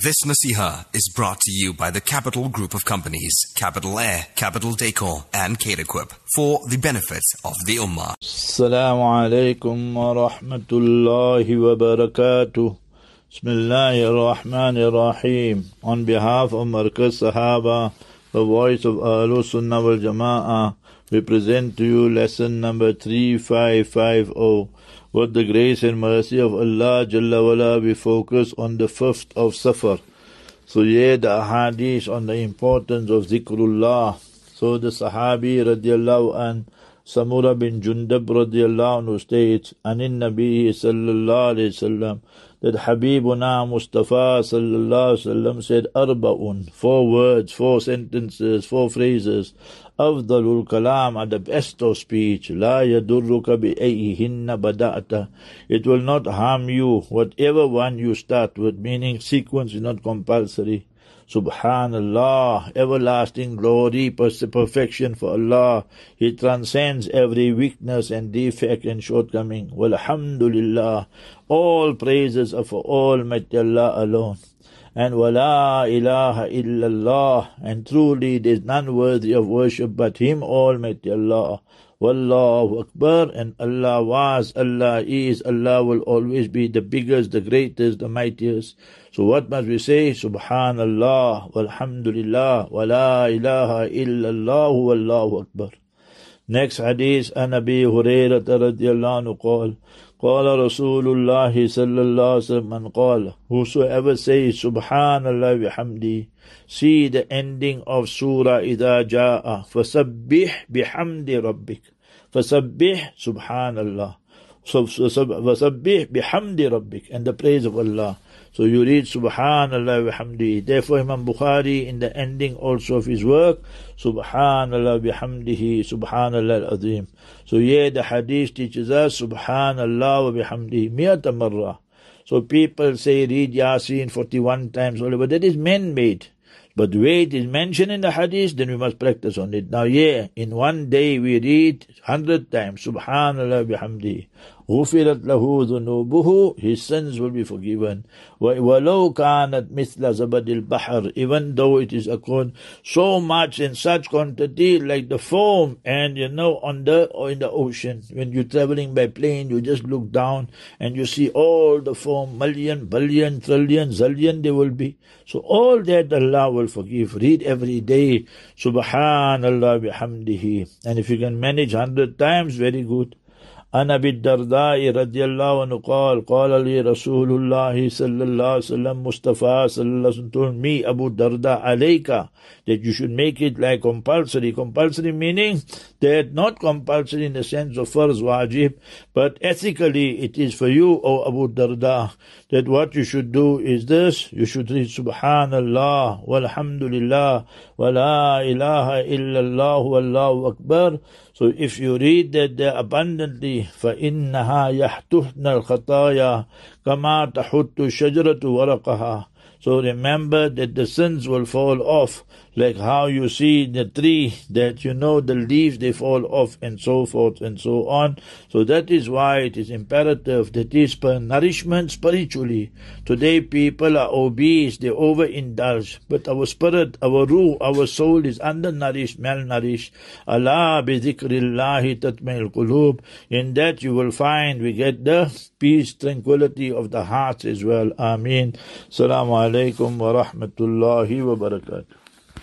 This Nasiha is brought to you by the Capital Group of Companies, Capital Air, Capital Decor and Caterquip, for the benefit of the Ummah. Assalamu alaikum wa rahmatullahi wa barakatuh. Bismillahir Rahmanir Rahim. On behalf of Markaz Sahaba, the voice of Ahlus Sunnah wal Jama'ah, we present to you lesson number 3550. With the grace and mercy of Allah Jalla wala, we focus on the 5th of Safar. So here the ahadith on the importance of zikrullah. So the Sahabi radiallahu an, Samura bin Jundab radiallahu anhu states, Anin Nabi sallallahu alayhi wasallam, that Habibuna Mustafa sallallahu alayhi wasallam said, Arba'un, 4 words, 4 sentences, 4 phrases. Afdalul kalam are the best of speech. La yadurruka bi ayyihinna bada'ata. It will not harm you, whatever one you start with, meaning sequence is not compulsory. Subhanallah, everlasting glory, perfection for Allah. He transcends every weakness and defect and shortcoming. Walhamdulillah, all praises are for Almighty Allah alone. And wala ilaha illallah, and truly there is none worthy of worship but Him, Almighty Allah. Wallahu Akbar, and Allah was, Allah is, Allah will always be the biggest, the greatest, the mightiest. So what must we say? Subhanallah, walhamdulillah, wala ilaha illallah, wallahu Akbar. Next hadith, an Abi Hurairah radiyallahu anhu qala, قال رسول الله صلى الله عليه وسلم من قال, whosoever says Subhanallah bihamdi, see the ending of Surah إذا جاء, فسبح بحمد ربك, فسبح Subhanallah, فسبح بحمد ربك, and the praise of Allah. So you read Subhanallah bihamdihi. Therefore Imam Bukhari in the ending also of his work, Subhanallah bihamdihi, Subhanallah al-Azim. So here the hadith teaches us Subhanallah wa bihamdihi miyata marra. So people say read Yasin 41 times only, but that is man-made. But the way it is mentioned in the hadith, then we must practice on it. Now yeah, in one day we read 100 times Subhanallah bihamdihi. غُفِرَتْ لَهُ ذُنُوبُهُ, his sins will be forgiven. وَلَوْ كَانَتْ مِثْلَ زَبَدِ الْبَحْرِ, even though it is occurred so much in such quantity like the foam and on the or in the ocean. When you're traveling by plane, you just look down and you see all the foam, million, billion, trillion, zillion they will be. So all that Allah will forgive. Read every day Subhanallah bihamdihi. And if you can manage 100 times, very good. عن أبي الدرداء رضي الله عنه قال لي رسول الله صلى الله عليه وسلم, Mustafa sallallahu alaihi wasallam told me, Abu Darda, alayka, that you should make it like compulsory. Compulsory meaning that not compulsory in the sense of farz wajib, but ethically it is for you, O Abu Darda, that what you should do is this: you should read Subhanallah, walhamdulillah, wa la ilaha illallah, wallahu akbar. So if you read that there abundantly, فَإِنَّهَا يَحْتُحْنَ الْخَطَايَا كَمَا تَحُتُّ الشَّجَرَةُ وَرَقَهَا. So remember that the sins will fall off, like how you see the tree, that the leaves, they fall off, and so forth and so on. So that is why it is imperative that is per nourishment spiritually. Today people are obese, they overindulge, but our spirit, our ruh, our soul is undernourished, malnourished. Allah bi dhikrillahi tatma'il qulub. In that you will find we get the peace, tranquility of the hearts as well. Ameen. Assalamu alaikum wa rahmatullahi wa barakatuh.